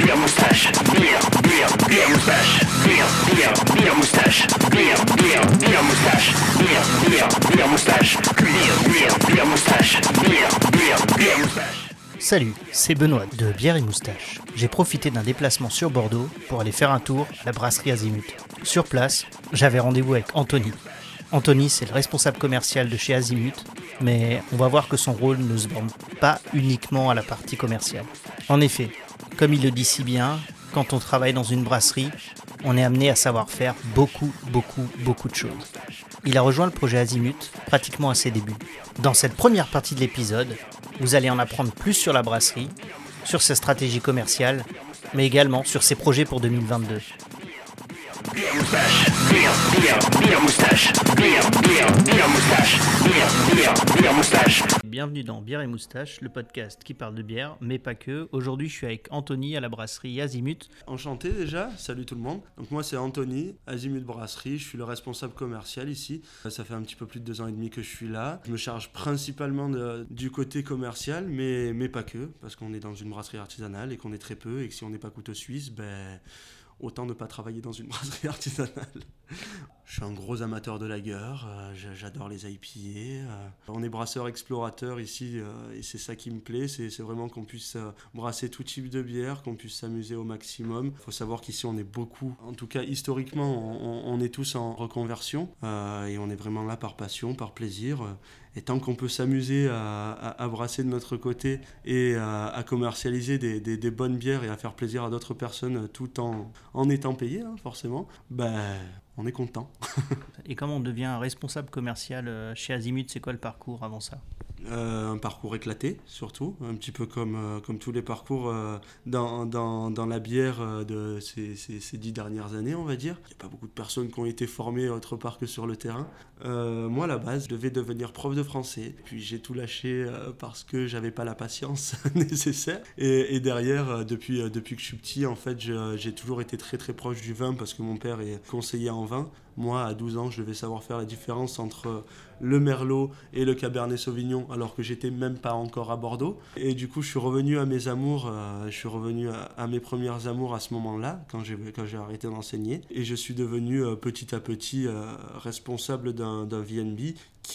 beer moustache, beer moustache, beer moustache, beer moustache, beer moustache, beer moustache, beer moustache. Salut, c'est Benoît de Bière et Moustache. J'ai profité d'un déplacement sur Bordeaux pour aller faire un tour à la brasserie Azimut. Sur place, j'avais rendez-vous avec Anthony. Anthony, c'est le responsable commercial de chez Azimut, mais on va voir que son rôle ne se borne pas uniquement à la partie commerciale. En effet, comme il le dit si bien, quand on travaille dans une brasserie, on est amené à savoir faire beaucoup de choses. Il a rejoint le projet Azimut pratiquement à ses débuts. Dans cette première partie de l'épisode, vous allez en apprendre plus sur la brasserie, sur ses stratégies commerciales, mais également sur ses projets pour 2022. Beer moustache, beer moustache, beer moustache. Bienvenue dans Bière et Moustache, le podcast qui parle de bière, mais pas que. Aujourd'hui, je suis avec Anthony à la brasserie Azimut. Enchanté déjà, salut tout le monde. Donc moi c'est Anthony, Azimut Brasserie, je suis le responsable commercial ici. Ça fait un petit peu plus de 2 ans et demi que je suis là. Je me charge principalement du côté commercial, mais pas que, parce qu'on est dans une brasserie artisanale et qu'on est très peu, et que si on n'est pas couteau suisse, autant ne pas travailler dans une brasserie artisanale. Je suis un gros amateur de lager, j'adore les IPA. On est brasseur explorateur ici et c'est ça qui me plaît, c'est vraiment qu'on puisse brasser tout type de bière, qu'on puisse s'amuser au maximum. Il faut savoir qu'ici on est beaucoup, en tout cas historiquement, on est tous en reconversion et on est vraiment là par passion, par plaisir. Et tant qu'on peut s'amuser à brasser de notre côté et à commercialiser des bonnes bières et à faire plaisir à d'autres personnes tout en étant payé, forcément, on est content. Et comment on devient responsable commercial chez Azimut? C'est quoi le parcours avant ça? Un parcours éclaté, surtout, un petit peu comme tous les parcours dans la bière de ces 10 dernières années, on va dire. Il n'y a pas beaucoup de personnes qui ont été formées autre part que sur le terrain. Moi, à la base, je devais devenir prof de français, puis j'ai tout lâché parce que j'avais pas la patience nécessaire. Et derrière, depuis que je suis petit, en fait, j'ai toujours été très très proche du vin parce que mon père est conseiller en vin. Moi, à 12 ans, je devais savoir faire la différence entre le Merlot et le Cabernet Sauvignon, alors que j'étais même pas encore à Bordeaux. Et du coup, je suis revenu à mes amours, à mes premières amours à ce moment-là, quand j'ai arrêté d'enseigner. Et je suis devenu petit à petit responsable d'un VNB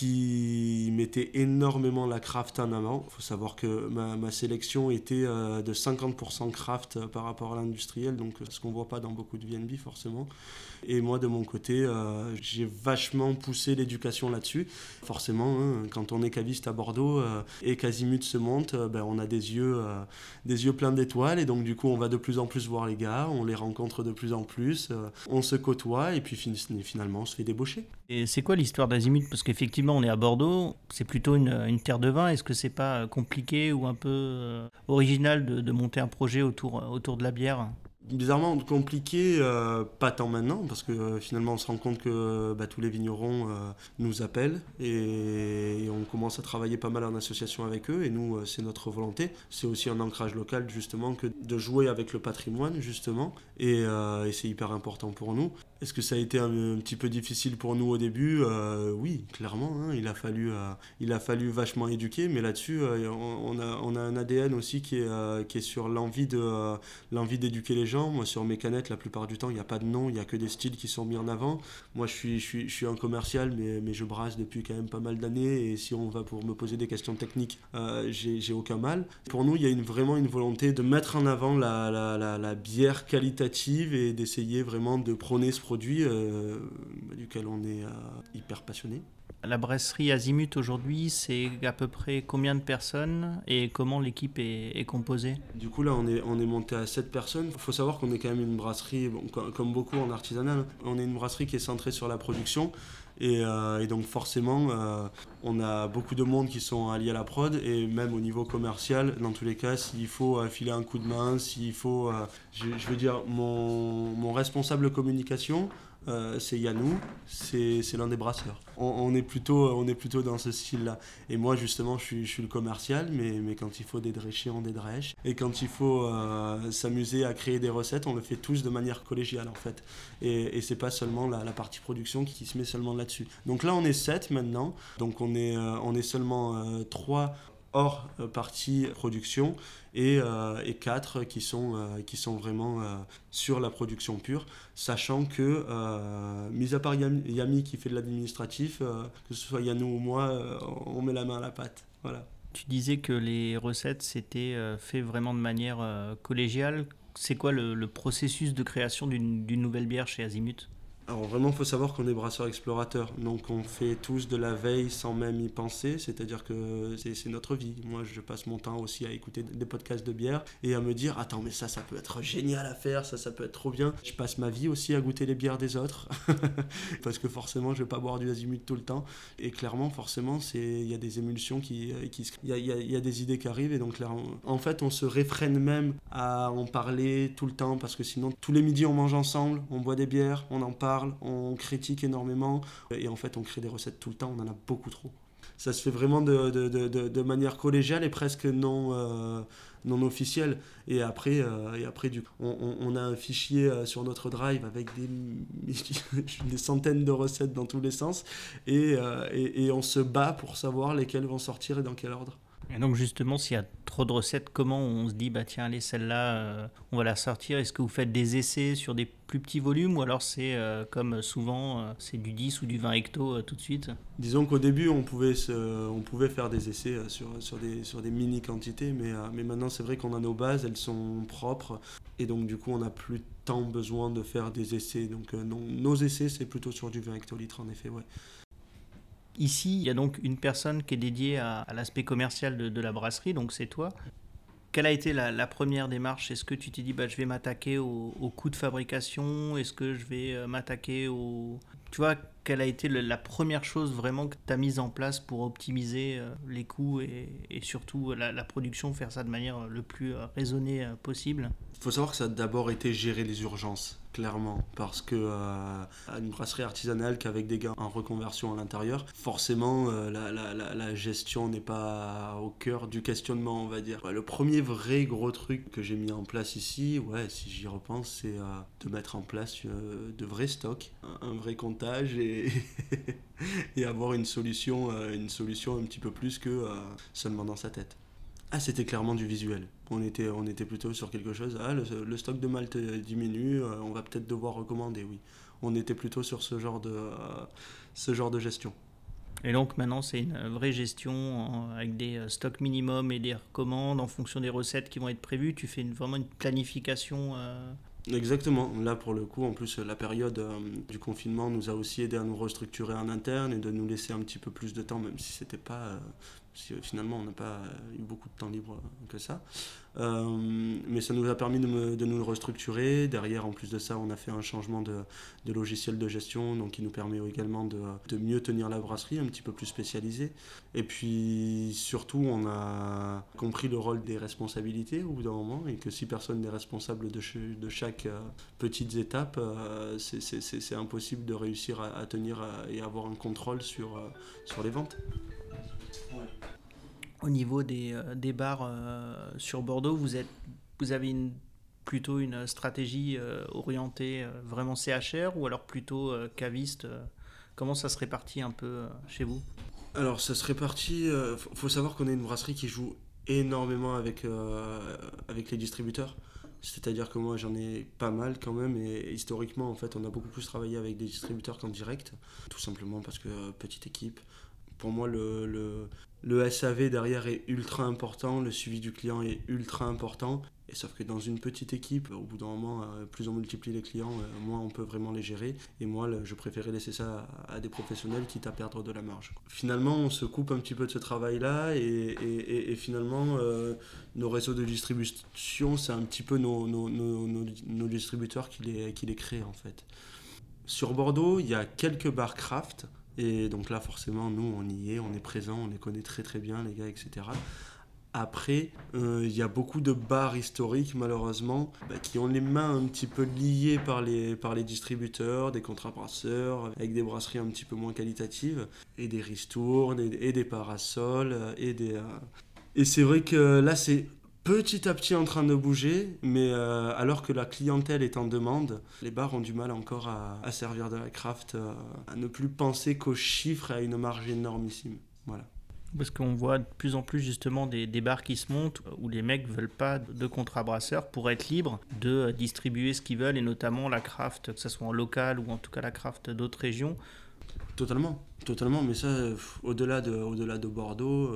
qui mettait énormément la craft en avant. Il faut savoir que ma sélection était de 50% craft par rapport à l'industriel, donc ce qu'on ne voit pas dans beaucoup de VNB forcément. Et moi, de mon côté, j'ai vachement poussé l'éducation là-dessus. Forcément, quand on est caviste à Bordeaux et qu'Azimut se monte, on a des yeux pleins d'étoiles. Et donc, du coup, on va de plus en plus voir les gars, on les rencontre de plus en plus, on se côtoie et puis finalement, on se fait débaucher. Et c'est quoi l'histoire d'Azimut? Parce qu'effectivement, on est à Bordeaux, c'est plutôt une terre de vin. Est-ce que c'est pas compliqué ou un peu original de monter un projet autour de la bière? Bizarrement compliqué, pas tant maintenant, parce que finalement on se rend compte que tous les vignerons nous appellent et on commence à travailler pas mal en association avec eux, et nous c'est notre volonté. C'est aussi un ancrage local justement que de jouer avec le patrimoine justement, et c'est hyper important pour nous. Est-ce que ça a été un petit peu difficile pour nous au début? Oui, clairement, il a fallu vachement éduquer, mais là-dessus on a un ADN aussi qui est sur l'envie d'éduquer les gens. Moi, sur mes canettes, la plupart du temps, il n'y a pas de nom, il n'y a que des styles qui sont mis en avant. Moi, je suis un commercial, mais je brasse depuis quand même pas mal d'années, et si on va pour me poser des questions techniques, j'ai aucun mal. Pour nous, il y a vraiment une volonté de mettre en avant la bière qualitative et d'essayer vraiment de prôner ce produit duquel on est hyper passionné. La brasserie Azimut aujourd'hui, c'est à peu près combien de personnes et comment l'équipe est composée? Du coup là on est monté à 7 personnes. Il faut savoir qu'on est quand même une brasserie, comme beaucoup en artisanal, on est une brasserie qui est centrée sur la production. Et donc forcément, on a beaucoup de monde qui sont alliés à la prod, et même au niveau commercial, dans tous les cas, s'il faut filer un coup de main, s'il faut... je veux dire, mon responsable communication, c'est Yannou, c'est l'un des brasseurs. On est plutôt dans ce style-là. Et moi, justement, je suis le commercial, mais quand il faut dédrécher, on dédrèche. Et quand il faut s'amuser à créer des recettes, on le fait tous de manière collégiale, en fait. Et c'est pas seulement la partie production qui se met seulement là-dessus. Donc là, on est 7 maintenant. Donc on est seulement 3 hors partie production et 4 qui sont vraiment sur la production pure, sachant que, mis à part Yami qui fait de l'administratif, que ce soit Yannou ou moi, on met la main à la pâte. Voilà. Tu disais que les recettes s'étaient fait vraiment de manière collégiale. C'est quoi le processus de création d'une nouvelle bière chez Azimut ? Alors vraiment, il faut savoir qu'on est brasseurs explorateurs, donc on fait tous de la veille sans même y penser, c'est-à-dire que c'est notre vie. Moi, je passe mon temps aussi à écouter des podcasts de bière et à me dire « Attends, mais ça peut être génial à faire, ça peut être trop bien ». Je passe ma vie aussi à goûter les bières des autres, parce que forcément, je ne vais pas boire du Azimut tout le temps. Et clairement, forcément, il y a des émulsions il y a des idées qui arrivent, et donc clairement, en fait, on se réfrène même à en parler tout le temps, parce que sinon, tous les midis, on mange ensemble, on boit des bières, on en parle, on critique énormément et en fait on crée des recettes tout le temps, on en a beaucoup trop. Ça se fait vraiment de manière collégiale et presque non officielle. Et après du coup, on a un fichier sur notre drive avec des centaines de recettes dans tous les sens et on se bat pour savoir lesquelles vont sortir et dans quel ordre. Et donc justement, s'il y a trop de recettes, comment on se dit, bah tiens, allez, celle-là, on va la sortir. Est-ce que vous faites des essais sur des plus petits volumes ou alors c'est comme souvent, c'est du 10 ou du 20 hectos tout de suite ? Disons qu'au début, on pouvait faire des essais sur des mini quantités, mais maintenant c'est vrai qu'on a nos bases, elles sont propres et donc du coup on n'a plus tant besoin de faire des essais. Donc non, nos essais c'est plutôt sur du 20 hectolitres en effet, ouais. Ici, il y a donc une personne qui est dédiée à l'aspect commercial de la brasserie, donc c'est toi. Quelle a été la première démarche ? Est-ce que tu t'es dit je vais m'attaquer au coût de fabrication ? Est-ce que je vais m'attaquer au... Tu vois, quelle a été la première chose vraiment que tu as mise en place pour optimiser les coûts et surtout la production, faire ça de manière le plus raisonnée possible ? Il faut savoir que ça a d'abord été gérer les urgences, clairement, parce que une brasserie artisanale qu'avec des gars en reconversion à l'intérieur, forcément la gestion n'est pas au cœur du questionnement, on va dire. Le premier vrai gros truc que j'ai mis en place ici, si j'y repense, c'est de mettre en place de vrais stocks, un vrai comptage et avoir une solution un petit peu plus que seulement dans sa tête. C'était clairement du visuel. On était plutôt sur quelque chose. Le stock de malt diminue, on va peut-être devoir recommander, oui. On était plutôt sur ce genre de gestion. Et donc maintenant, c'est une vraie gestion avec des stocks minimums et des recommandes en fonction des recettes qui vont être prévues. Tu fais vraiment une planification. Exactement. Là, pour le coup, en plus, la période du confinement nous a aussi aidé à nous restructurer en interne et de nous laisser un petit peu plus de temps, même si c'était pas... finalement, on n'a pas eu beaucoup de temps libre que ça. Mais ça nous a permis de nous restructurer. Derrière, en plus de ça, on a fait un changement de logiciel de gestion, donc qui nous permet également de mieux tenir la brasserie, un petit peu plus spécialisée. Et puis, surtout, on a compris le rôle des responsabilités au bout d'un moment, et que si personne n'est responsable de chaque petite étape, c'est impossible de réussir à tenir et avoir un contrôle sur les ventes. Ouais. Au niveau des bars sur Bordeaux, vous avez plutôt une stratégie orientée vraiment CHR ou alors plutôt caviste Comment ça se répartit un peu chez vous ? Alors ça se répartit, faut savoir qu'on est une brasserie qui joue énormément avec les distributeurs. C'est-à-dire que moi j'en ai pas mal quand même et historiquement en fait on a beaucoup plus travaillé avec des distributeurs qu'en direct. Tout simplement parce que petite équipe. Pour moi, le SAV derrière est ultra important, le suivi du client est ultra important. Et sauf que dans une petite équipe, au bout d'un moment, plus on multiplie les clients, moins on peut vraiment les gérer. Et moi, je préférais laisser ça à des professionnels, quitte à perdre de la marge. Finalement, on se coupe un petit peu de ce travail-là et finalement, nos réseaux de distribution, c'est un petit peu nos distributeurs qui les créent en fait. Sur Bordeaux, il y a quelques bars craft. Et donc là, forcément, nous, on y est, on est présent, on les connaît très très bien, les gars, etc. Après, il y a beaucoup de bars historiques, malheureusement, qui ont les mains un petit peu liées par les distributeurs, des contrats brasseurs, avec des brasseries un petit peu moins qualitatives, et des ristournes, et des parasols, et c'est vrai que là, c'est petit à petit en train de bouger, mais alors que la clientèle est en demande, les bars ont du mal encore à servir de la craft, à ne plus penser qu'aux chiffres et à une marge énormissime. Voilà. Parce qu'on voit de plus en plus justement des bars qui se montent où les mecs veulent pas de contrat brasseur pour être libres de distribuer ce qu'ils veulent et notamment la craft, que ce soit en local ou en tout cas la craft d'autres régions. Totalement, mais ça, au-delà de Bordeaux,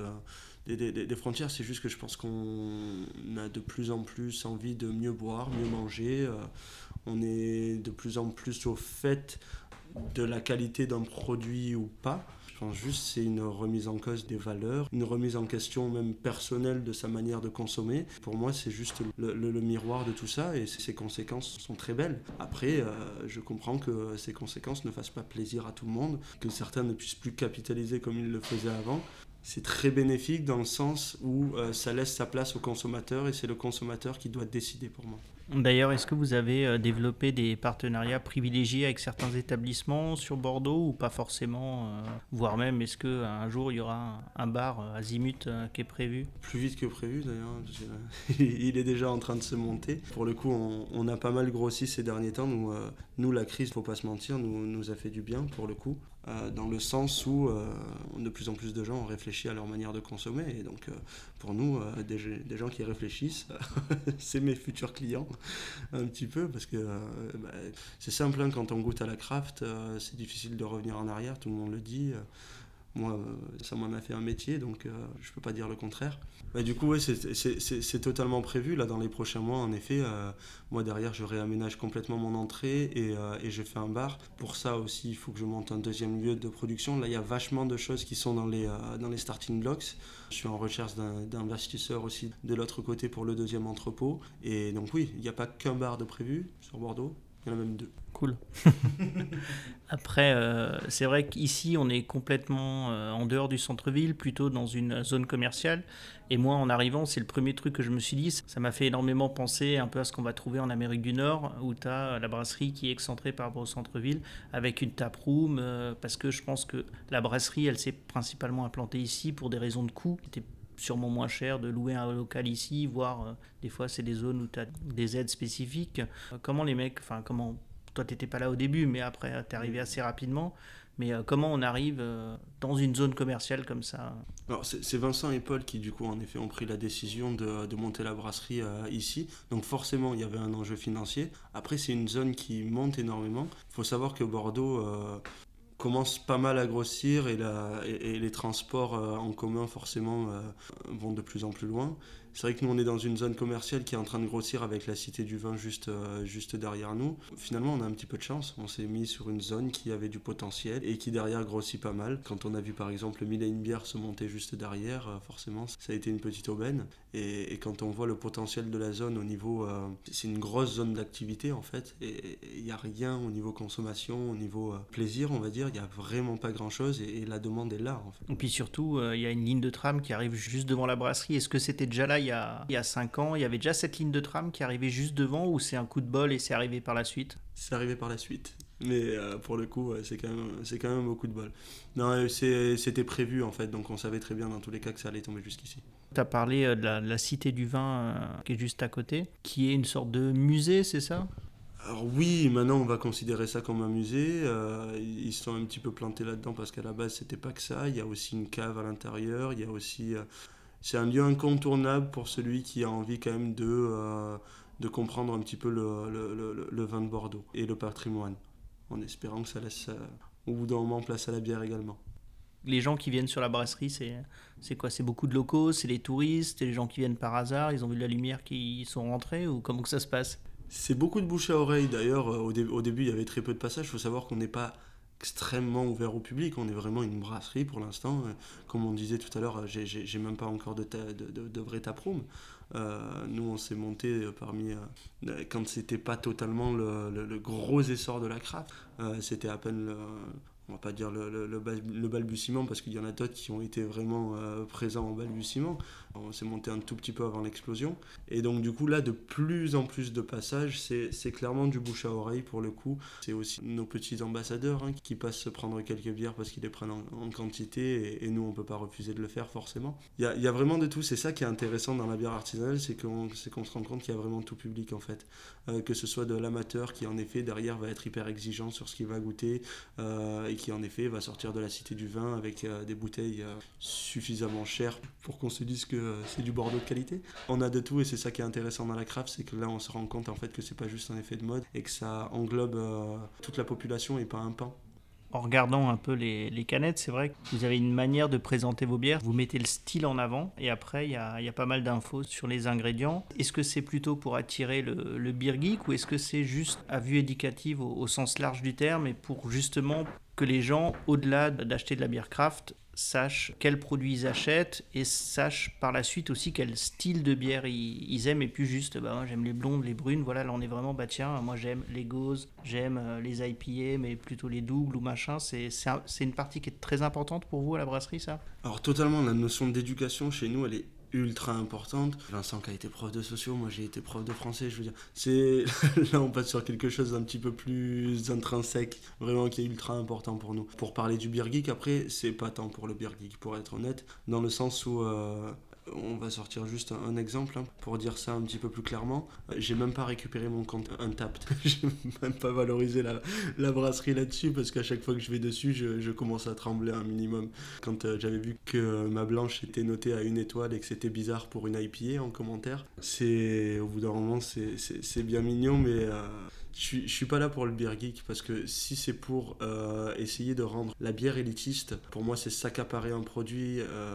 des frontières, c'est juste que je pense qu'on a de plus en plus envie de mieux boire, mieux manger. On est de plus en plus au fait de la qualité d'un produit ou pas. Je pense juste que c'est une remise en cause des valeurs, une remise en question même personnelle de sa manière de consommer. Pour moi, c'est juste le miroir de tout ça et ses conséquences sont très belles. Après, je comprends que ces conséquences ne fassent pas plaisir à tout le monde, que certains ne puissent plus capitaliser comme ils le faisaient avant. C'est très bénéfique dans le sens où ça laisse sa place au consommateur et c'est le consommateur qui doit décider pour moi. D'ailleurs, est-ce que vous avez développé des partenariats privilégiés avec certains établissements sur Bordeaux ou pas forcément voire même, est-ce qu'un jour il y aura un bar Azimut qui est prévu? Plus vite que prévu d'ailleurs, il est déjà en train de se monter. Pour le coup, on a pas mal grossi ces derniers temps. Nous la crise, faut pas se mentir, nous a fait du bien pour le coup. Dans le sens où de plus en plus de gens ont réfléchi à leur manière de consommer. Et donc, pour nous, des gens qui réfléchissent, c'est mes futurs clients, un petit peu, parce que c'est simple, hein, quand on goûte à la craft, c'est difficile de revenir en arrière, tout le monde le dit. Moi, ça m'en a fait un métier, donc je peux pas dire le contraire. Du coup, ouais, c'est totalement prévu. Là, dans les prochains mois, en effet, moi, derrière, je réaménage complètement mon entrée et je fais un bar. Pour ça aussi, il faut que je monte un deuxième lieu de production. Là, il y a vachement de choses qui sont dans les starting blocks. Je suis en recherche d'investisseurs aussi de l'autre côté pour le deuxième entrepôt. Et donc, oui, il n'y a pas qu'un bar de prévu sur Bordeaux. Il y en a même 2. Cool. Après, c'est vrai qu'ici, on est complètement en dehors du centre-ville, plutôt dans une zone commerciale. Et moi, en arrivant, c'est le premier truc que je me suis dit. Ça m'a fait énormément penser un peu à ce qu'on va trouver en Amérique du Nord, où tu as la brasserie qui est excentrée par rapport au centre-ville, avec une taproom, parce que je pense que la brasserie, elle s'est principalement implantée ici pour des raisons de coût. C'était sûrement moins cher de louer un local ici, voire des fois, c'est des zones où tu as des aides spécifiques. Comment les mecs, enfin, comment... Toi, tu n'étais pas là au début, mais après, tu es arrivé assez rapidement. Mais comment on arrive dans une zone commerciale comme ça? Alors, c'est Vincent et Paul qui, du coup, en effet, ont pris la décision de monter la brasserie ici. Donc, forcément, il y avait un enjeu financier. Après, c'est une zone qui monte énormément. Il faut savoir que Bordeaux commence pas mal à grossir et les transports en commun, forcément, vont de plus en plus loin. C'est vrai que nous, on est dans une zone commerciale qui est en train de grossir avec la Cité du Vin juste derrière nous. Finalement, on a un petit peu de chance. On s'est mis sur une zone qui avait du potentiel et qui derrière grossit pas mal. Quand on a vu par exemple le Mille et une bières se monter juste derrière, forcément, ça a été une petite aubaine. Et quand on voit le potentiel de la zone au niveau... c'est une grosse zone d'activité en fait. Et il n'y a rien au niveau consommation, au niveau plaisir, on va dire. Il n'y a vraiment pas grand-chose et la demande est là en fait. Et puis surtout, il y a une ligne de tram qui arrive juste devant la brasserie. Est-ce que c'était déjà là il y a 5 ans? Il y avait déjà cette ligne de tram qui arrivait juste devant ou c'est un coup de bol et c'est arrivé par la suite? C'est arrivé par la suite. Mais pour le coup, c'est quand même beaucoup de bol. Non, c'était prévu en fait, donc on savait très bien dans tous les cas que ça allait tomber jusqu'ici. Tu as parlé de la Cité du Vin qui est juste à côté, qui est une sorte de musée, c'est ça? Alors oui, maintenant on va considérer ça comme un musée. Ils se sont un petit peu plantés là-dedans parce qu'à la base c'était pas que ça. Il y a aussi une cave à l'intérieur. Il y a aussi, c'est un lieu incontournable pour celui qui a envie quand même de comprendre un petit peu le vin de Bordeaux et le patrimoine, en espérant que ça laisse au bout d'un moment place à la bière également. Les gens qui viennent sur la brasserie, c'est quoi? C'est beaucoup de locaux, c'est les touristes, c'est les gens qui viennent par hasard, ils ont vu la lumière qui sont rentrés ou comment que ça se passe? C'est beaucoup de bouche à oreille. D'ailleurs, au début, il y avait très peu de passages. Il faut savoir qu'on n'est pas extrêmement ouvert au public. On est vraiment une brasserie pour l'instant. Comme on disait tout à l'heure, j'ai même pas encore de vrai taproom. Nous, on s'est monté parmi... quand c'était pas totalement le gros essor de la craft. C'était à peine... on va pas dire le balbutiement parce qu'il y en a d'autres qui ont été vraiment présents en balbutiement. On s'est monté un tout petit peu avant l'explosion. Et donc du coup là, de plus en plus de passages, c'est clairement du bouche à oreille pour le coup. C'est aussi nos petits ambassadeurs qui passent se prendre quelques bières parce qu'ils les prennent en quantité et nous on peut pas refuser de le faire forcément. Il y a vraiment de tout. C'est ça qui est intéressant dans la bière artisanale, c'est qu'on se rend compte qu'il y a vraiment tout public en fait. Que ce soit de l'amateur qui en effet derrière va être hyper exigeant sur ce qu'il va goûter et qui en effet va sortir de la Cité du Vin avec des bouteilles suffisamment chères pour qu'on se dise que c'est du Bordeaux de qualité. On a de tout et c'est ça qui est intéressant dans la craft, c'est que là on se rend compte en fait que c'est pas juste un effet de mode et que ça englobe toute la population et pas un pan. En regardant un peu les canettes, c'est vrai que vous avez une manière de présenter vos bières. Vous mettez le style en avant et après, il y a pas mal d'infos sur les ingrédients. Est-ce que c'est plutôt pour attirer le beer geek ou est-ce que c'est juste à vue éducative au sens large du terme et pour justement que les gens, au-delà d'acheter de la bière craft, sachent quels produits ils achètent et sachent par la suite aussi quel style de bière ils aiment et plus juste moi, j'aime les blondes, les brunes, voilà, là on est vraiment tiens, moi j'aime les gauzes, j'aime les IPA mais plutôt les doubles ou machin, c'est une partie qui est très importante pour vous à la brasserie, ça? Alors totalement, la notion d'éducation chez nous elle est ultra importante. Vincent qui a été prof de sociaux, moi j'ai été prof de français, je veux dire, c'est là on passe sur quelque chose d'un petit peu plus intrinsèque, vraiment qui est ultra important pour nous. Pour parler du beer geek, après c'est pas tant pour le beer geek pour être honnête, dans le sens où on va sortir juste un exemple pour dire ça un petit peu plus clairement. J'ai même pas récupéré mon compte Untapped. J'ai même pas valorisé la brasserie là-dessus parce qu'à chaque fois que je vais dessus, je commence à trembler un minimum. Quand j'avais vu que ma blanche était notée à 1 étoile et que c'était bizarre pour une IPA en commentaire, au bout d'un moment, c'est bien mignon, mais je suis pas là pour le beer geek parce que si c'est pour essayer de rendre la bière élitiste, pour moi c'est s'accaparer un produit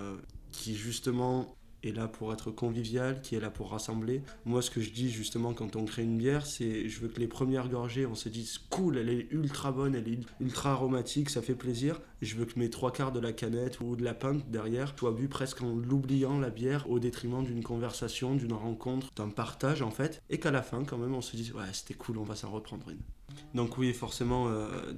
qui justement est là pour être convivial, qui est là pour rassembler. Moi, ce que je dis justement quand on crée une bière, c'est je veux que les premières gorgées, on se dise cool, elle est ultra bonne, elle est ultra aromatique, ça fait plaisir. Je veux que mes 3/4 de la canette ou de la pinte derrière soient bu presque en l'oubliant la bière au détriment d'une conversation, d'une rencontre, d'un partage en fait, et qu'à la fin quand même on se dise ouais c'était cool, on va s'en reprendre une. Donc oui, forcément,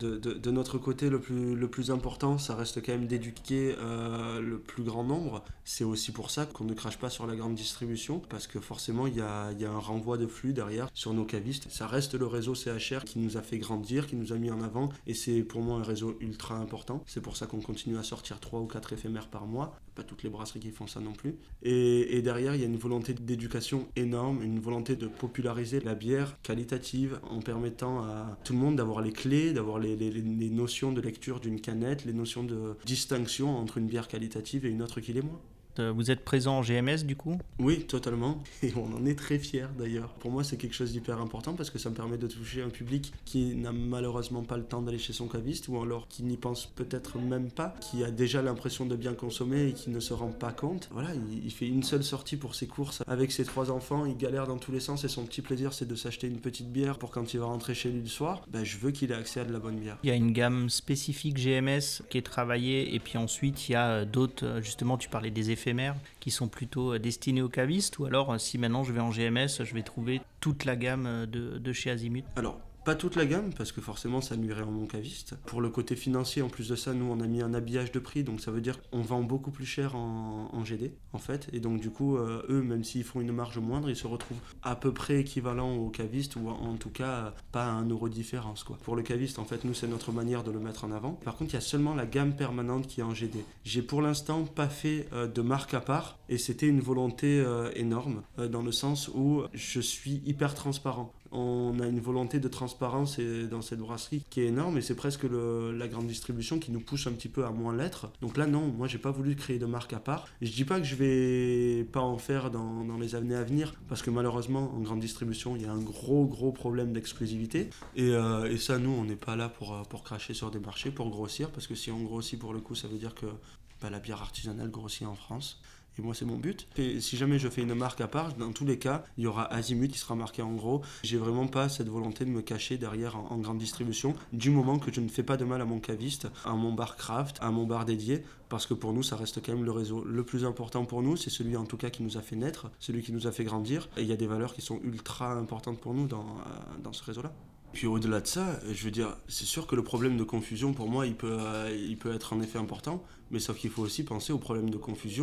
de notre côté, le plus important, ça reste quand même d'éduquer le plus grand nombre. C'est aussi pour ça qu'on ne crache pas sur la grande distribution, parce que forcément, il y a un renvoi de flux derrière sur nos cavistes. Ça reste le réseau CHR qui nous a fait grandir, qui nous a mis en avant, et c'est pour moi un réseau ultra important. C'est pour ça qu'on continue à sortir 3 ou 4 éphémères par mois. Pas toutes les brasseries qui font ça non plus. Et derrière, il y a une volonté d'éducation énorme, une volonté de populariser la bière qualitative en permettant à tout le monde d'avoir les clés, d'avoir les notions de lecture d'une canette, les notions de distinction entre une bière qualitative et une autre qui l'est moins. Vous êtes présent en GMS du coup? Oui, totalement. Et on en est très fiers d'ailleurs. Pour moi, c'est quelque chose d'hyper important parce que ça me permet de toucher un public qui n'a malheureusement pas le temps d'aller chez son caviste ou alors qui n'y pense peut-être même pas, qui a déjà l'impression de bien consommer et qui ne se rend pas compte. Voilà, il fait une seule sortie pour ses courses avec ses 3 enfants, il galère dans tous les sens et son petit plaisir c'est de s'acheter une petite bière pour quand il va rentrer chez lui le soir, je veux qu'il ait accès à de la bonne bière. Il y a une gamme spécifique GMS qui est travaillée et puis ensuite il y a d'autres, justement tu parlais des éphémères qui sont plutôt destinés aux cavistes ou alors si maintenant je vais en GMS je vais trouver toute la gamme de chez Azimut? Alors pas toute la gamme parce que forcément ça nuirait en mon caviste. Pour le côté financier, en plus de ça, nous on a mis un habillage de prix, donc ça veut dire qu'on vend beaucoup plus cher en GD en fait, et donc du coup eux même s'ils font une marge moindre, ils se retrouvent à peu près équivalent au caviste ou en tout cas pas à 1 euro de différence quoi. Pour le caviste en fait nous c'est notre manière de le mettre en avant. Par contre il y a seulement la gamme permanente qui est en GD. J'ai pour l'instant pas fait de marque à part et c'était une volonté énorme dans le sens où je suis hyper transparent. On a une volonté de transparence dans cette brasserie qui est énorme et c'est presque la grande distribution qui nous pousse un petit peu à moins l'être. Donc là non, moi j'ai pas voulu créer de marque à part. Et je dis pas que je vais pas en faire dans les années à venir parce que malheureusement en grande distribution il y a un gros problème d'exclusivité et ça nous on n'est pas là pour cracher sur des marchés, pour grossir parce que si on grossit pour le coup ça veut dire que la bière artisanale grossit en France. Et moi, c'est mon but. Et si jamais je fais une marque à part, dans tous les cas, il y aura Azimut qui sera marqué en gros. J'ai vraiment pas cette volonté de me cacher derrière en grande distribution, du moment que je ne fais pas de mal à mon caviste, à mon bar craft, à mon bar dédié, parce que pour nous, ça reste quand même le réseau le plus important pour nous. C'est celui en tout cas qui nous a fait naître, celui qui nous a fait grandir. Et il y a des valeurs qui sont ultra importantes pour nous dans ce réseau-là. Puis au-delà de ça, je veux dire, c'est sûr que le problème de confusion, pour moi, il peut être en effet important, mais sauf qu'il faut aussi penser au problème de confusion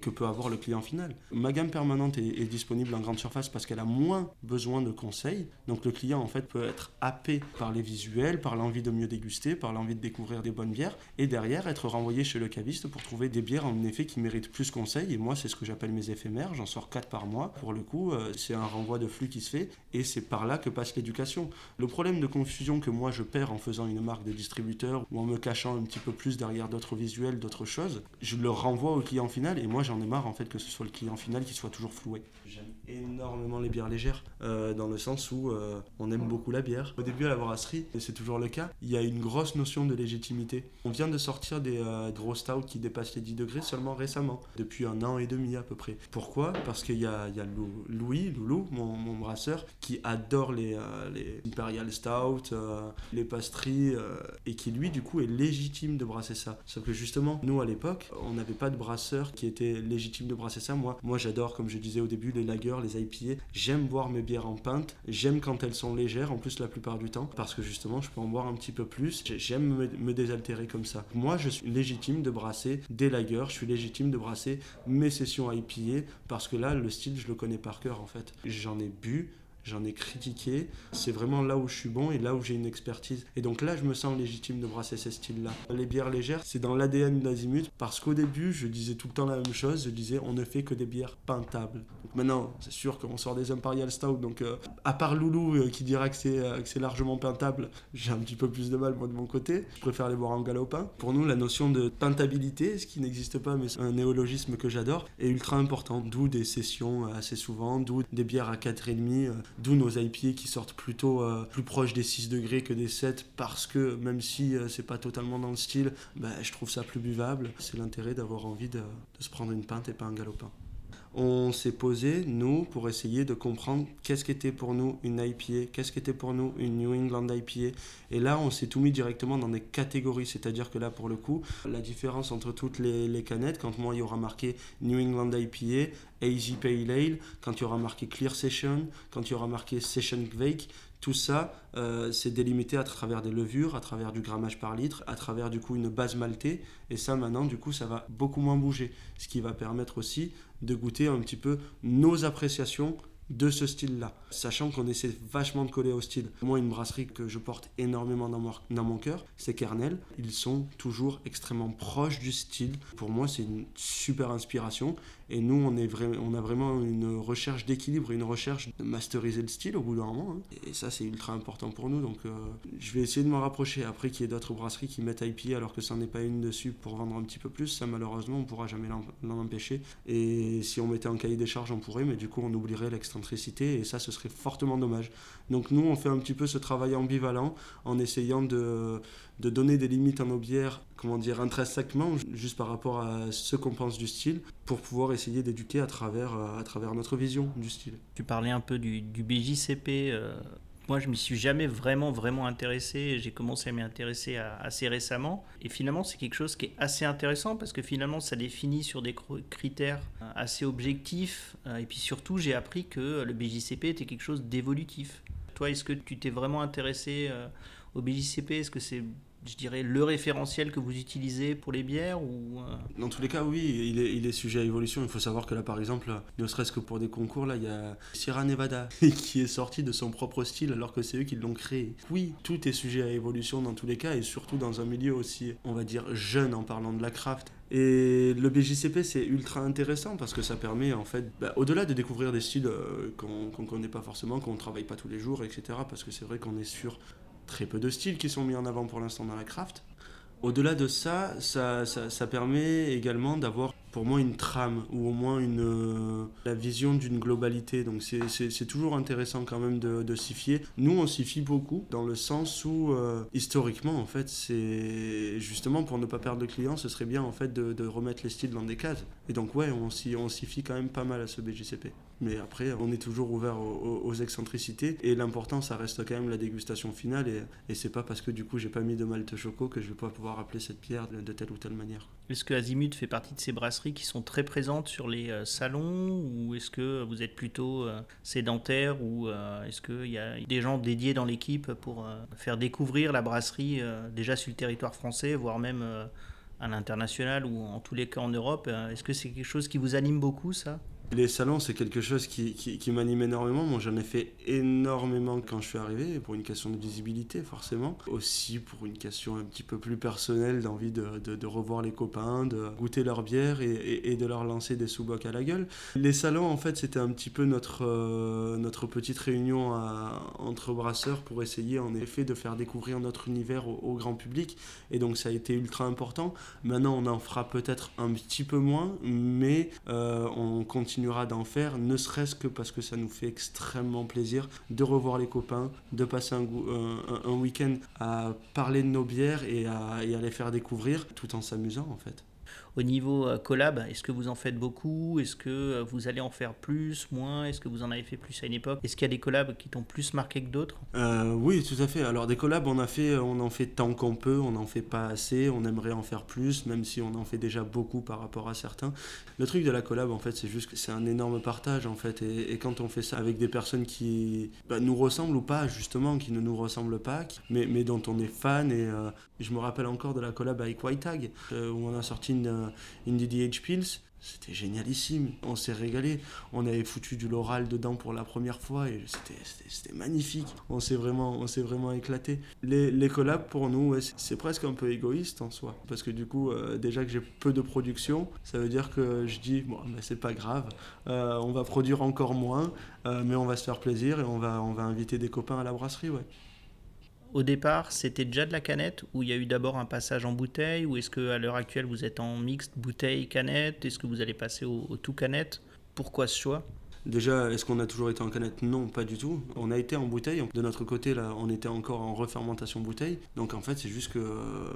que peut avoir le client final. Ma gamme permanente est disponible en grande surface parce qu'elle a moins besoin de conseils. Donc le client en fait peut être happé par les visuels, par l'envie de mieux déguster, par l'envie de découvrir des bonnes bières et derrière être renvoyé chez le caviste pour trouver des bières en effet qui méritent plus conseil. Et moi c'est ce que j'appelle mes éphémères, j'en sors 4 par mois. Pour le coup c'est un renvoi de flux qui se fait et c'est par là que passe l'éducation. Le problème de confusion que moi je perds en faisant une marque de distributeur ou en me cachant un petit peu plus derrière d'autres visuels, d'autres choses, je le renvoie au client final et moi j'en ai marre en fait que ce soit le client final qui soit toujours floué. J'aime énormément les bières légères dans le sens où on aime beaucoup la bière. Au début à la brasserie, et c'est toujours le cas, il y a une grosse notion de légitimité. On vient de sortir des gros stouts qui dépassent les 10 degrés seulement récemment, depuis 1 an et demi à peu près. Pourquoi ? Parce qu'il y a Loulou, mon brasseur, qui adore les Imperial Stout, les pastries, et qui lui du coup est légitime de brasser ça. Sauf que justement, nous à l'époque, on n'avait pas de brasseur qui était légitime de brasser ça. Moi j'adore, comme je disais au début, les lagers, les IPA. J'aime boire mes bières en pinte, j'aime quand elles sont légères, en plus la plupart du temps, parce que justement je peux en boire un petit peu plus. J'aime me désaltérer comme ça. Moi je suis légitime de brasser des lagers, je suis légitime de brasser mes sessions IPA, parce que là le style je le connais par cœur en fait. J'en ai bu, j'en ai critiqué, c'est vraiment là où je suis bon et là où j'ai une expertise. Et donc là, je me sens légitime de brasser ces styles-là. Les bières légères, c'est dans l'ADN d'Azimut, parce qu'au début, je disais tout le temps la même chose, je disais on ne fait que des bières pintables. Donc maintenant, c'est sûr qu'on sort des Imperial Stout, donc à part Loulou qui dira que c'est largement pintable, j'ai un petit peu plus de mal moi de mon côté. Je préfère les boire en galopin. Pour nous, la notion de pintabilité, ce qui n'existe pas, mais c'est un néologisme que j'adore, est ultra important. D'où des sessions assez souvent, d'où des bières à 4,5, d'où nos IPA qui sortent plutôt plus proches des 6 degrés que des 7 parce que même si c'est pas totalement dans le style, je trouve ça plus buvable. C'est l'intérêt d'avoir envie de se prendre une pinte et pas un galopin. On s'est posé, nous, pour essayer de comprendre qu'est-ce qu'était pour nous une IPA, qu'est-ce qu'était pour nous une New England IPA. Et là, on s'est tout mis directement dans des catégories. C'est-à-dire que là, pour le coup, la différence entre toutes les canettes, quand moi, il y aura marqué New England IPA, Hazy Pale Ale, quand il y aura marqué Clear Session, quand il y aura marqué Session Vake, tout ça, c'est délimité à travers des levures, à travers du grammage par litre, à travers du coup une base maltée. Et ça, maintenant, du coup, ça va beaucoup moins bouger. Ce qui va permettre aussi de goûter un petit peu nos appréciations de ce style-là, sachant qu'on essaie vachement de coller au style. Moi, une brasserie que je porte énormément dans mon cœur, c'est Kernel. Ils sont toujours extrêmement proches du style. Pour moi, c'est une super inspiration. Et nous, on a vraiment une recherche d'équilibre et une recherche de masteriser le style au bout d'un moment. Et ça, c'est ultra important pour nous. Donc, je vais essayer de m'en rapprocher. Après, qu'il y ait d'autres brasseries qui mettent IPA alors que ça n'est pas une dessus pour vendre un petit peu plus, ça, malheureusement, on ne pourra jamais l'en empêcher. Et si on mettait un cahier des charges, on pourrait, mais du coup, on oublierait l'excentricité et ça, ce serait fortement dommage. Donc, nous, on fait un petit peu ce travail ambivalent en essayant de donner des limites à nos bières, intrinsèquement, juste par rapport à ce qu'on pense du style, pour pouvoir essayer d'éduquer à travers notre vision du style. Tu parlais un peu du BJCP. Moi, je m'y suis jamais vraiment intéressé. J'ai commencé à m'y intéresser assez récemment. Et finalement, c'est quelque chose qui est assez intéressant parce que finalement, ça définit sur des critères assez objectifs. Et puis surtout, j'ai appris que le BJCP était quelque chose d'évolutif. Toi, est-ce que tu t'es vraiment intéressé au BJCP ? Est-ce que c'est, je dirais, le référentiel que vous utilisez pour les bières ou Dans tous les cas, oui, il est sujet à évolution. Il faut savoir que là, par exemple, ne serait-ce que pour des concours, là, il y a Sierra Nevada qui est sorti de son propre style alors que c'est eux qui l'ont créé. Oui, tout est sujet à évolution dans tous les cas et surtout dans un milieu aussi, on va dire, jeune en parlant de la craft. Et le BJCP, c'est ultra intéressant parce que ça permet, en fait, au-delà de découvrir des styles qu'on ne connaît pas forcément, qu'on ne travaille pas tous les jours, etc. Parce que c'est vrai qu'on est sur très peu de styles qui sont mis en avant pour l'instant dans la craft. Au-delà de ça, ça permet également d'avoir pour moi une trame ou au moins la vision d'une globalité. Donc c'est toujours intéressant quand même de s'y fier. Nous, on s'y fie beaucoup dans le sens où historiquement, en fait, c'est justement pour ne pas perdre le client, ce serait bien en fait de remettre les styles dans des cases. Et donc ouais, on s'y fie quand même pas mal à ce BJCP. Mais après, on est toujours ouvert aux excentricités et l'important, ça reste quand même la dégustation finale et c'est pas parce que du coup j'ai pas mis de malt choco que je vais pas pouvoir appeler cette bière de telle ou telle manière. Est-ce que Azimut fait partie de ces brasseries qui sont très présentes sur les salons ou est-ce que vous êtes plutôt sédentaire ou est-ce qu'il y a des gens dédiés dans l'équipe pour faire découvrir la brasserie déjà sur le territoire français, voire même à l'international ou en tous les cas en Europe. Est-ce que c'est quelque chose qui vous anime beaucoup, ça ? Les salons, c'est quelque chose qui m'anime énormément. Moi, j'en ai fait énormément quand je suis arrivé, pour une question de visibilité, forcément. Aussi pour une question un petit peu plus personnelle, d'envie de revoir les copains, de goûter leur bière et de leur lancer des sous-bocs à la gueule. Les salons, en fait, c'était un petit peu notre petite réunion entre brasseurs pour essayer, en effet, de faire découvrir notre univers au grand public. Et donc, ça a été ultra important. Maintenant, on en fera peut-être un petit peu moins, mais on continuera d'en faire, ne serait-ce que parce que ça nous fait extrêmement plaisir de revoir les copains, de passer un week-end à parler de nos bières et à les faire découvrir tout en s'amusant en fait. Au niveau collab, est-ce que vous en faites beaucoup ? Est-ce que vous allez en faire plus, moins ? Est-ce que vous en avez fait plus à une époque ? Est-ce qu'il y a des collabs qui t'ont plus marqué que d'autres ? Oui, tout à fait. Alors des collabs, on en fait tant qu'on peut, on n'en fait pas assez, on aimerait en faire plus, même si on en fait déjà beaucoup par rapport à certains. Le truc de la collab, en fait, c'est juste que c'est un énorme partage, en fait, et quand on fait ça avec des personnes qui nous ressemblent ou pas, justement, qui ne nous ressemblent pas, mais dont on est fan, et je me rappelle encore de la collab avec White Tag, où on a sorti une DDH Pills. C'était génialissime, on s'est régalé, on avait foutu du Loral dedans pour la première fois et c'était magnifique, on s'est vraiment éclaté. Les collabs pour nous, ouais, c'est presque un peu égoïste en soi, parce que du coup, déjà que j'ai peu de production, ça veut dire que je dis, bon, ben, c'est pas grave, on va produire encore moins, mais on va se faire plaisir et on va inviter des copains à la brasserie, ouais. Au départ, c'était déjà de la canette ou il y a eu d'abord un passage en bouteille ou est-ce qu'à l'heure actuelle vous êtes en mixte bouteille-canette ? Est-ce que vous allez passer au tout canette ? Pourquoi ce choix ? Déjà, est-ce qu'on a toujours été en canette ? Non, pas du tout. On a été en bouteille. De notre côté, là, on était encore en refermentation bouteille. Donc, en fait, c'est juste que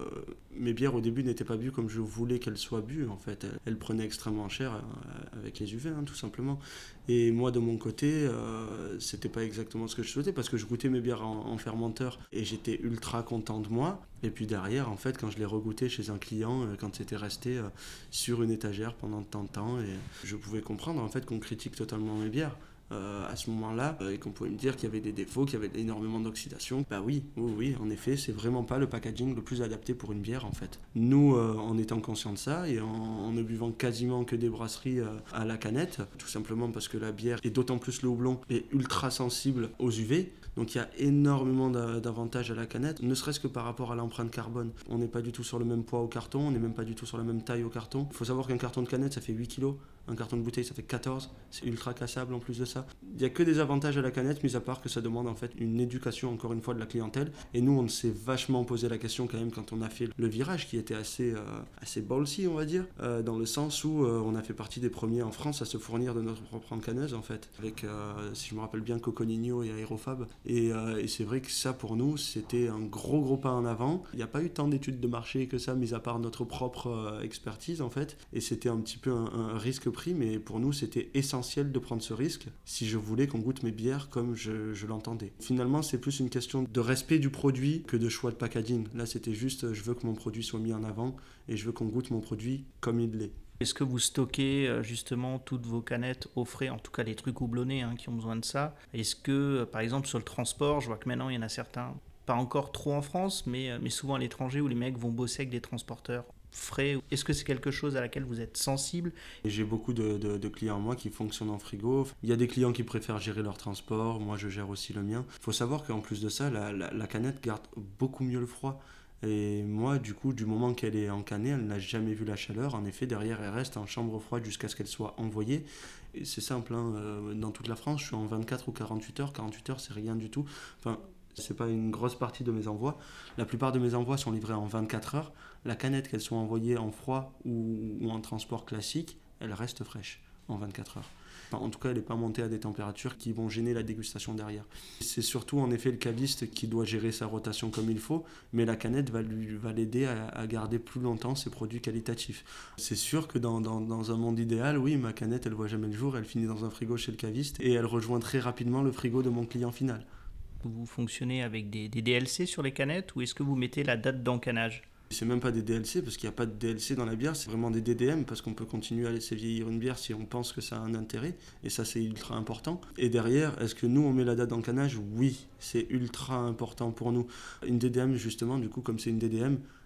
mes bières, au début, n'étaient pas bues comme je voulais qu'elles soient bues. En fait, elles prenaient extrêmement cher avec les UV, hein, tout simplement. Et moi, de mon côté, c'était pas exactement ce que je souhaitais parce que je goûtais mes bières en fermenteur et j'étais ultra content de moi. Et puis derrière, en fait, quand je l'ai regoûté chez un client, quand c'était resté sur une étagère pendant tant de temps, et je pouvais comprendre en fait qu'on critique totalement mes bières. À ce moment-là, et qu'on pouvait me dire qu'il y avait des défauts, qu'il y avait énormément d'oxydation. Bah oui, en effet, c'est vraiment pas le packaging le plus adapté pour une bière en fait. Nous, en étant conscients de ça et en ne buvant quasiment que des brasseries à la canette, tout simplement parce que la bière, et d'autant plus le houblon, est ultra sensible aux UV, donc il y a énormément d'avantages à la canette, ne serait-ce que par rapport à l'empreinte carbone. On n'est pas du tout sur le même poids au carton, on n'est même pas du tout sur la même taille au carton. Il faut savoir qu'un carton de canette, ça fait 8 kg, un carton de bouteille, ça fait 14, c'est ultra cassable en plus de ça. Il n'y a que des avantages à la canette, mis à part que ça demande en fait une éducation encore une fois de la clientèle. Et nous, on s'est vachement posé la question quand même quand on a fait le virage qui était assez ballsy, on va dire, dans le sens où on a fait partie des premiers en France à se fournir de notre propre canneuse en fait, avec, si je me rappelle bien, Coconino et Aérofab. Et c'est vrai que ça pour nous, c'était un gros pas en avant. Il n'y a pas eu tant d'études de marché que ça, mis à part notre propre expertise en fait. Et c'était un petit peu un risque pris, mais pour nous, c'était essentiel de prendre ce risque si je voulais qu'on goûte mes bières comme je l'entendais. Finalement, c'est plus une question de respect du produit que de choix de packaging. Là, c'était juste, je veux que mon produit soit mis en avant et je veux qu'on goûte mon produit comme il l'est. Est-ce que vous stockez justement toutes vos canettes au frais, en tout cas les trucs houblonnés qui ont besoin de ça ? Est-ce que, par exemple, sur le transport, je vois que maintenant, il y en a certains, pas encore trop en France, mais souvent à l'étranger, où les mecs vont bosser avec des transporteurs frais. Est-ce que c'est quelque chose à laquelle vous êtes sensible ? Et j'ai beaucoup de clients, moi, qui fonctionnent en frigo. Il y a des clients qui préfèrent gérer leur transport. Moi, je gère aussi le mien. Il faut savoir qu'en plus de ça, la canette garde beaucoup mieux le froid. Et moi, du coup, du moment qu'elle est encannée, elle n'a jamais vu la chaleur. En effet, derrière, elle reste en chambre froide jusqu'à ce qu'elle soit envoyée. Et c'est simple, dans toute la France, je suis en 24 ou 48 heures. 48 heures, c'est rien du tout. Enfin, c'est pas une grosse partie de mes envois. La plupart de mes envois sont livrés en 24 heures. La canette, qu'elle soit envoyée en froid ou en transport classique, elle reste fraîche en 24 heures. Enfin, en tout cas, elle n'est pas montée à des températures qui vont gêner la dégustation derrière. C'est surtout en effet le caviste qui doit gérer sa rotation comme il faut, mais la canette va l'aider à garder plus longtemps ses produits qualitatifs. C'est sûr que dans un monde idéal, oui, ma canette, elle voit jamais le jour, elle finit dans un frigo chez le caviste et elle rejoint très rapidement le frigo de mon client final. Vous fonctionnez avec des DLC sur les canettes ou est-ce que vous mettez la date d'encanage ? C'est même pas des DLC parce qu'il n'y a pas de DLC dans la bière, c'est vraiment des DDM parce qu'on peut continuer à laisser vieillir une bière si on pense que ça a un intérêt et ça c'est ultra important. Et derrière, est-ce que nous on met la date d'encanage ? Oui, c'est ultra important pour nous. Une DDM justement, du coup comme c'est une DDM,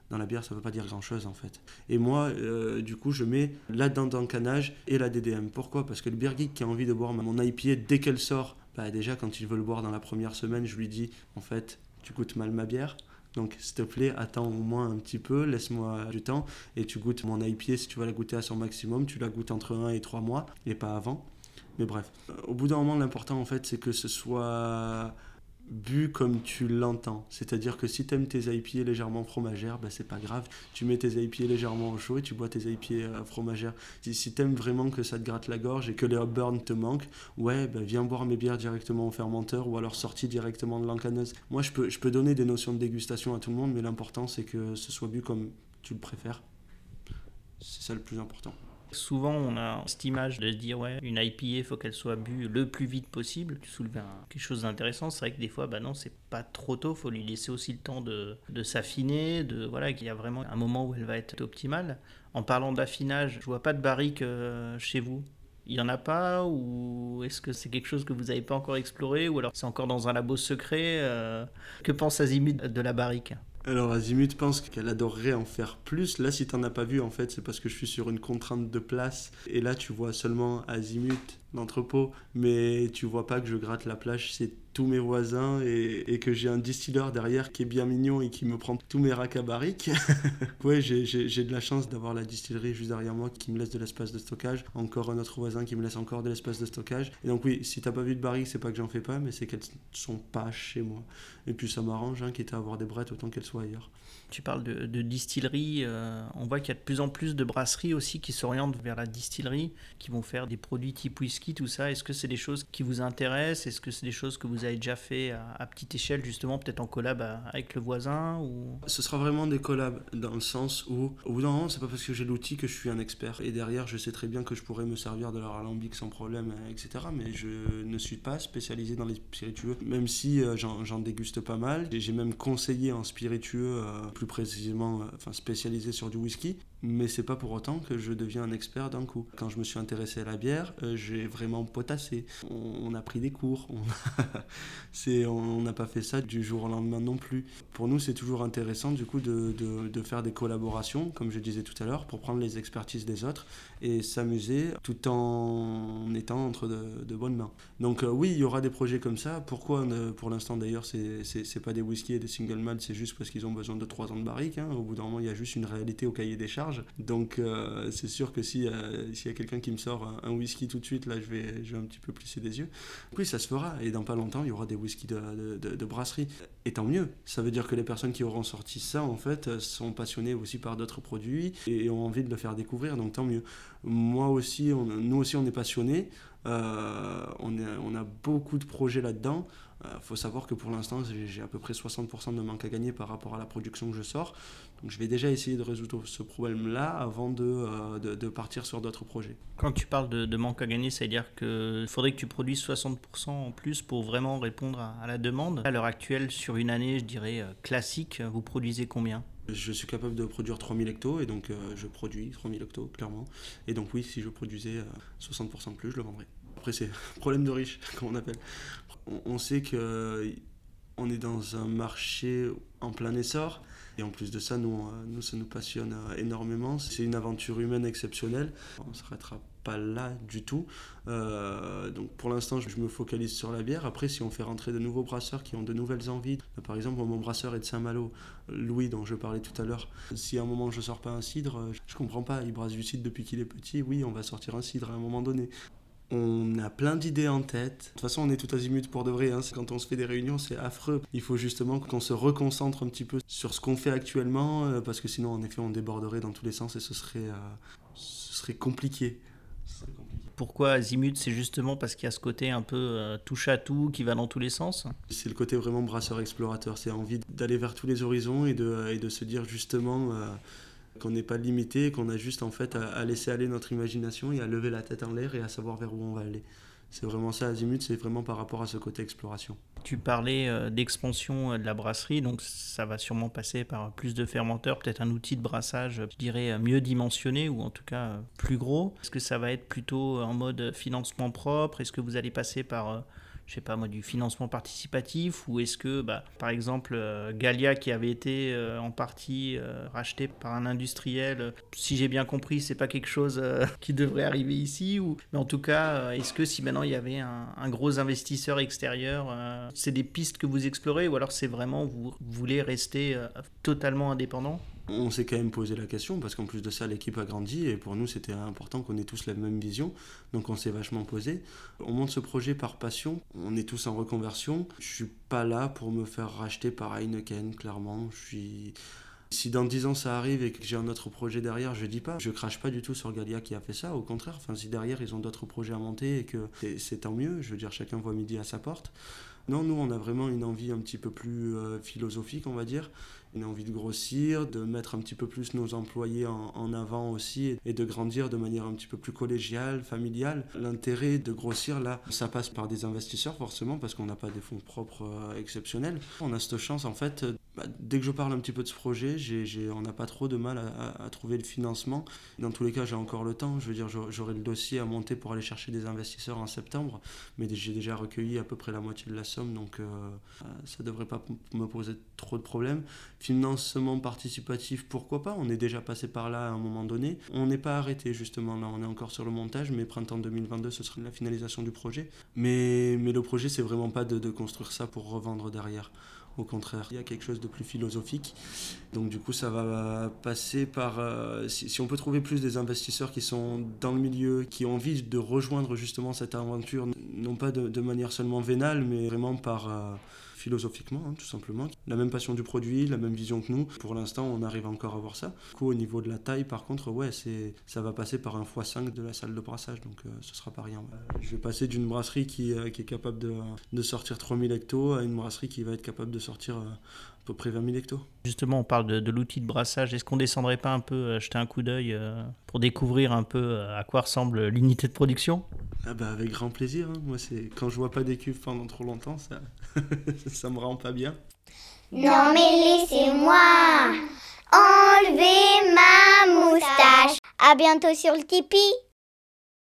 dans la bière, ça veut pas dire grand-chose en fait. Et moi, du coup, je mets là-dedans dans le canage et la DDM. Pourquoi ? Parce que le beer geek qui a envie de boire mon IPA dès qu'elle sort, déjà quand il veut le boire dans la première semaine, je lui dis, en fait, tu goûtes mal ma bière. Donc, s'il te plaît, attends au moins un petit peu, laisse-moi du temps, et tu goûtes mon IPA. Si tu vas la goûter à son maximum, tu la goûtes entre 1 et 3 mois, et pas avant. Mais bref, au bout d'un moment, l'important, en fait, c'est que ce soit bu comme tu l'entends. C'est-à-dire que si tu aimes tes IPA légèrement fromagères, c'est pas grave. Tu mets tes IPA légèrement au chaud et tu bois tes IPA fromagères. Si tu aimes vraiment que ça te gratte la gorge et que les hop burn te manquent, viens boire mes bières directement au fermenteur ou alors sorties directement de l'encaneuse. Moi, je peux donner des notions de dégustation à tout le monde, mais l'important, c'est que ce soit bu comme tu le préfères. C'est ça le plus important. Souvent, on a cette image de se dire, une IPA, il faut qu'elle soit bue le plus vite possible. Tu soulèves quelque chose d'intéressant. C'est vrai que des fois, non, c'est pas trop tôt. Il faut lui laisser aussi le temps de s'affiner, qu'il y a vraiment un moment où elle va être optimale. En parlant d'affinage, je vois pas de barrique chez vous. Il n'y en a pas, ou est-ce que c'est quelque chose que vous n'avez pas encore exploré, ou alors c'est encore dans un labo secret Que pense Azimut de la barrique ? Alors Azimut pense qu'elle adorerait en faire plus. Là, si t'en as pas vu, en fait, c'est parce que je suis sur une contrainte de place. Et là, tu vois seulement Azimut, l'entrepôt, mais tu vois pas que je gratte la plage, c'est tous mes voisins et que j'ai un distilleur derrière qui est bien mignon et qui me prend tous mes racks à barriques. Ouais, j'ai de la chance d'avoir la distillerie juste derrière moi qui me laisse de l'espace de stockage. Encore un autre voisin qui me laisse encore de l'espace de stockage. Et donc oui, si t'as pas vu de barriques, c'est pas que j'en fais pas, mais c'est qu'elles sont pas chez moi. Et puis ça m'arrange, quitte à avoir des brettes autant qu'elles soient ailleurs. Tu parles de distillerie, on voit qu'il y a de plus en plus de brasseries aussi qui s'orientent vers la distillerie, qui vont faire des produits type whisky, tout ça. Est-ce que c'est des choses qui vous intéressent ? Est-ce que c'est des choses que vous avez déjà fait à petite échelle, justement, peut-être en collab avec le voisin ou... Ce sera vraiment des collabs, dans le sens où, au bout d'un moment, c'est pas parce que j'ai l'outil que je suis un expert. Et derrière, je sais très bien que je pourrais me servir de leur alambic sans problème, etc. Mais je ne suis pas spécialisé dans les spiritueux, même si j'en déguste pas mal. J'ai même conseillé un spiritueux, plus précisément spécialisé sur du whisky. Mais c'est pas pour autant que je deviens un expert d'un coup. Quand je me suis intéressé à la bière, j'ai vraiment potassé. On a pris des cours. On n'a pas fait ça du jour au lendemain non plus. Pour nous, c'est toujours intéressant du coup de faire des collaborations, comme je disais tout à l'heure, pour prendre les expertises des autres et s'amuser tout en étant entre de bonnes mains. Donc oui, il y aura des projets comme ça. Pourquoi pour l'instant d'ailleurs, c'est pas des whisky et des single malt, c'est juste parce qu'ils ont besoin de 3 ans de barrique. Au bout d'un moment, il y a juste une réalité au cahier des charges. Donc c'est sûr que s'il y a quelqu'un qui me sort un whisky tout de suite, là je vais un petit peu plisser des yeux. Oui, ça se fera, et dans pas longtemps il y aura des whiskies de brasserie, et tant mieux. Ça veut dire que les personnes qui auront sorti ça en fait sont passionnées aussi par d'autres produits et ont envie de le faire découvrir, donc tant mieux. Moi aussi, nous aussi on est passionnés, on a beaucoup de projets là-dedans. Faut savoir que pour l'instant j'ai à peu près 60% de manque à gagner par rapport à la production que je sors, donc je vais déjà essayer de résoudre ce problème là avant de partir sur d'autres projets. Quand tu parles de manque à gagner, ça veut dire qu'il faudrait que tu produises 60% en plus pour vraiment répondre à la demande. À l'heure actuelle, sur une année, je dirais classique, vous produisez combien ? Je suis capable de produire 3000 hectos, et donc je produis 3000 hectos clairement, et donc oui, si je produisais 60% de plus, je le vendrais. Après c'est problème de riche, comme on appelle. On sait qu'on est dans un marché en plein essor, et en plus de ça, nous ça nous passionne énormément. C'est une aventure humaine exceptionnelle. On ne s'arrêtera pas là du tout. Donc pour l'instant, je me focalise sur la bière. Après, si on fait rentrer de nouveaux brasseurs qui ont de nouvelles envies, par exemple, mon brasseur est de Saint-Malo, Louis, dont je parlais tout à l'heure. Si à un moment je sors pas un cidre, je comprends pas. Il brasse du cidre depuis qu'il est petit. Oui, on va sortir un cidre à un moment donné. On a plein d'idées en tête. De toute façon, on est tout azimut pour de vrai. Quand on se fait des réunions, c'est affreux. Il faut justement qu'on se reconcentre un petit peu sur ce qu'on fait actuellement, parce que sinon, en effet, on déborderait dans tous les sens et ce serait compliqué. Pourquoi Azimut ? C'est justement parce qu'il y a ce côté un peu touche à tout qui va dans tous les sens ? C'est le côté vraiment brasseur-explorateur. C'est envie d'aller vers tous les horizons et de se dire justement... qu'on n'est pas limité, qu'on a juste en fait à laisser aller notre imagination et à lever la tête en l'air et à savoir vers où on va aller. C'est vraiment ça, Azimut, c'est vraiment par rapport à ce côté exploration. Tu parlais d'expansion de la brasserie, donc ça va sûrement passer par plus de fermenteurs, peut-être un outil de brassage, je dirais, mieux dimensionné ou en tout cas plus gros. Est-ce que ça va être plutôt en mode financement propre ? Est-ce que vous allez passer par je sais pas moi, du financement participatif, ou est-ce que, par exemple, Gallia qui avait été en partie racheté par un industriel, si j'ai bien compris, c'est pas quelque chose qui devrait arriver ici, mais en tout cas, est-ce que si maintenant il y avait un gros investisseur extérieur, c'est des pistes que vous explorez, ou alors c'est vraiment vous voulez rester totalement indépendant? On s'est quand même posé la question parce qu'en plus de ça, l'équipe a grandi et pour nous, c'était important qu'on ait tous la même vision. Donc on s'est vachement posé. On monte ce projet par passion. On est tous en reconversion. Je suis pas là pour me faire racheter par Heineken, clairement. Si dans 10 ans ça arrive et que j'ai un autre projet derrière, je dis pas. Je crache pas du tout sur Gallia qui a fait ça. Au contraire, si derrière ils ont d'autres projets à monter et que c'est tant mieux. Je veux dire, chacun voit midi à sa porte. Non, nous, on a vraiment une envie un petit peu plus philosophique, on va dire. Une envie de grossir, de mettre un petit peu plus nos employés en avant aussi et de grandir de manière un petit peu plus collégiale, familiale. L'intérêt de grossir, là, ça passe par des investisseurs forcément parce qu'on n'a pas des fonds propres exceptionnels. On a cette chance, en fait, dès que je parle un petit peu de ce projet, on n'a pas trop de mal à trouver le financement. Dans tous les cas, j'ai encore le temps. Je veux dire, j'aurai le dossier à monter pour aller chercher des investisseurs en septembre, mais j'ai déjà recueilli à peu près la moitié de la somme, donc ça ne devrait pas me poser trop de problèmes. Financement participatif, pourquoi pas, on est déjà passé par là à un moment donné. On n'est pas arrêté justement, là on est encore sur le montage, mais printemps 2022 ce sera la finalisation du projet. Mais le projet c'est vraiment pas de construire ça pour revendre derrière. Au contraire, il y a quelque chose de plus philosophique. Donc du coup, ça va passer par... si on peut trouver plus des investisseurs qui sont dans le milieu, qui ont envie de rejoindre justement cette aventure, non pas de manière seulement vénale, mais vraiment par... philosophiquement, tout simplement. La même passion du produit, la même vision que nous. Pour l'instant, on arrive encore à voir ça. Du coup, au niveau de la taille, par contre, ça va passer par un x5 de la salle de brassage, donc ce sera pas rien. Je vais passer d'une brasserie qui est capable de sortir 3000 hectos à une brasserie qui va être capable de sortir à peu près 20 000 hectos. Justement, on parle de l'outil de brassage. Est-ce qu'on descendrait pas un peu, jeter un coup d'œil pour découvrir un peu à quoi ressemble l'unité de production ? Avec grand plaisir. Moi, c'est quand je vois pas des cuves pendant trop longtemps, ça ça me rend pas bien. Non mais laissez-moi enlever ma moustache. À bientôt sur le Tipeee.